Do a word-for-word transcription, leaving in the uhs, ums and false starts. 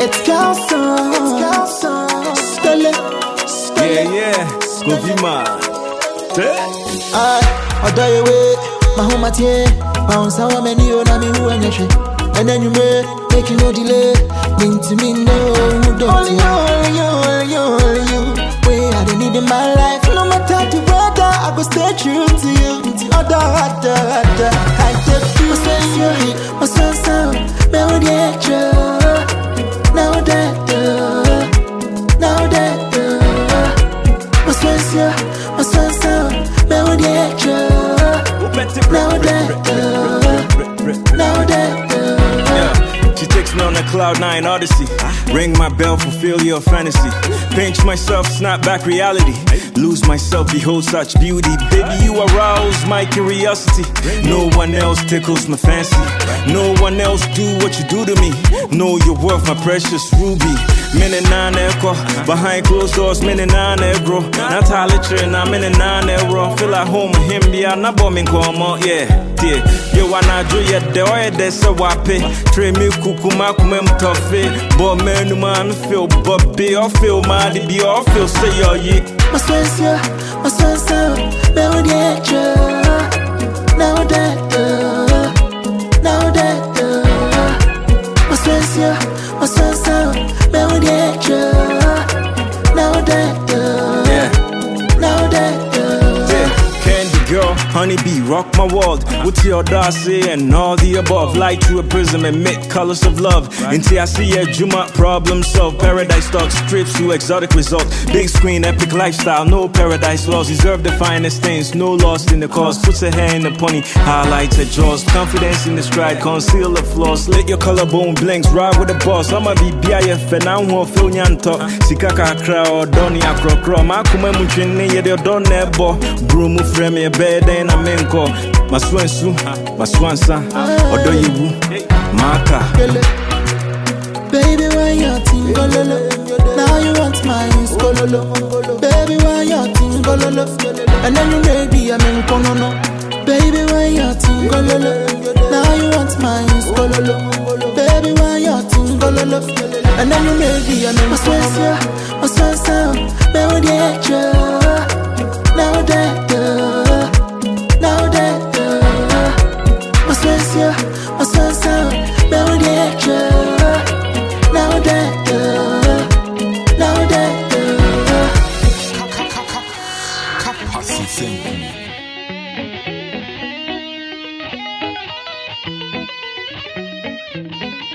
It's Carlson. It's Carlson. Stole. Yeah, yeah. Go be mad. I, I die away. My home at ye. Bounce how many on me who and you. And then you may make you no delay. Mean to me, no, don't only you, only you, only you, only you. Way I don't need in my life. No matter the weather, I go stay true to you. To other, other, other. I take you. My sense, you, my sense, sound. Me with the extra. Now that, now that. My sense, you, my sense, sound. Me with the extra. Now that, now that. She takes me on a cloud nine odyssey. Ring my bell, fulfill your fantasy. Pinch myself, snap back reality. Lose myself, behold such beauty. Baby, you arouse my curiosity. No one else tickles my fancy. No one else do what you do to me. Know you're worth my precious ruby. Mene nine echo, behind closed doors, mene nine egro. Not a literature, na mene nine euro. Feel at home with him, be a na bombing come on, yeah, yeah. You wanna do ya de oya de se wape. Tre me kukuma kumem tofe. Bo menu man feel bobby or feel mad, be or feel say yo ye. My sense, yeah, my sense, me with the extra. Now that, now that, my sense, yeah, my sense, me with the extra. Now that, now that, Candy girl, honeybee, rock my world. What's your Darcy and all the above? Light through a prism, emit colors of love. Until I see a Juma problem solved. Paradise talks, trips to exotic results. Big screen, epic lifestyle, no paradise laws. Deserve the finest things, no lost in the cause. Puts a hair in the pony, highlights her jaws. Confidence in the stride, conceal the flaws. Let your collarbone blinks, ride with the boss. I'ma be B I F and I won't feel nyanto. Sikaka crowd, Donny Acro, Makuma Muchin, ye don't never. Brumu frame a bed and a menko. My swansu, my swansa, or do you Maka? Baby, when you're tingololo, now you want my skololo. Baby, when you're tingololo, and then you maybe I'm in konono. Baby, when you're tingololo, now you want my skololo. Baby, when you're tingololo, and then you maybe I'm in my swansa, my swansa, me with the extra. Now that, now that, my swansa, my swansa, me with the extra. Now that, now that, Capacity.